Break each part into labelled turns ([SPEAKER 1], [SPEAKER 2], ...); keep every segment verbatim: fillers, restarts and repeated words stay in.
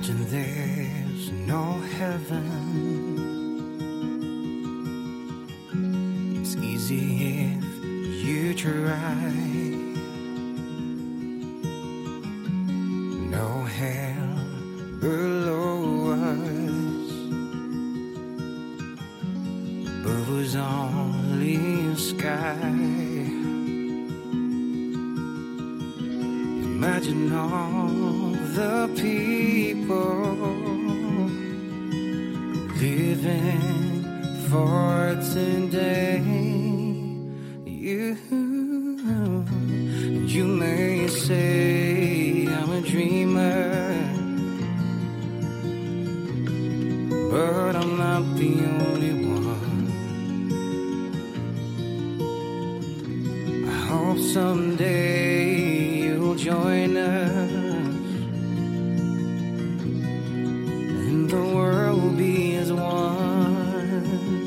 [SPEAKER 1] Imagine there's no heaven. It's easy if you try. No hell below us, above us only sky. Imagine all the people living for today. You, you may say I'm a dreamer, but I'm not the only one. I hope someday you'll join us, and the world will be as one.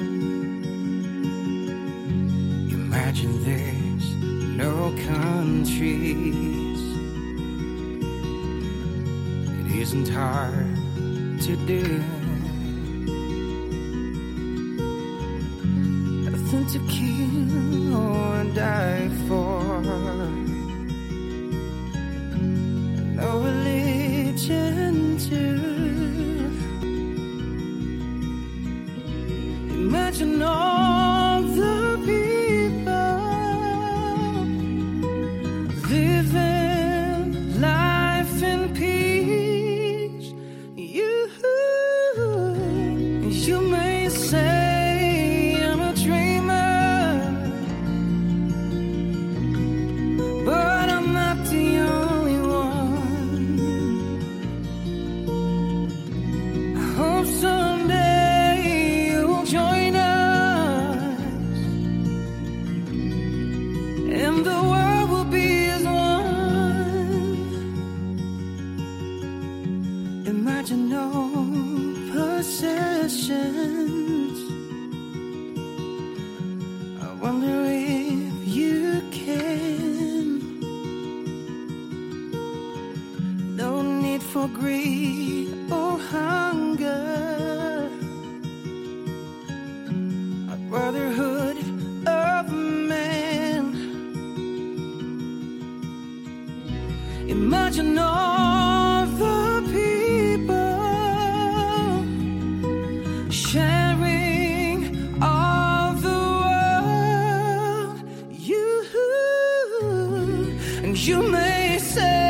[SPEAKER 1] Imagine there's no countries. It isn't hard to do. Nothing to kill or die for. No religion too. Imagine all the people living life in peace. You, you may say I'm a dreamer, but I'm not the only one. I hope someday you'll join us, and the world will be as one. Imagine no possessions. I wonder if you can. No need for greed or hunger. A brotherhood of man. Imagine all the people sharing all the world. You, and you may say